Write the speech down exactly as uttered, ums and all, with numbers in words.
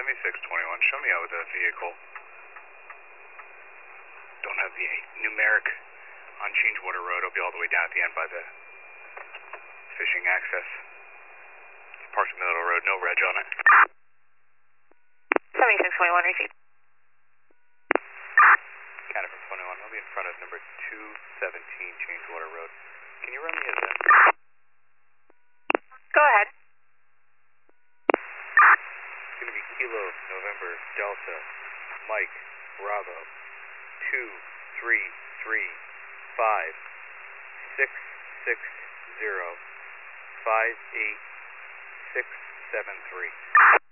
seventy-six twenty-one, show me out with that vehicle. Don't have the numeric on Changewater Road. I'll be all the way down at the end by the fishing access. It's parked in the middle of the road, no reg on it. seventy-six twenty-one, receipt. Canada from twenty-one, I'll be in front of number two seventeen Changewater Road. Can you run me a zip? Go ahead. It's going to be Kilo, November, Delta, Mike, Bravo, two three three five six six zero five eight six seven three.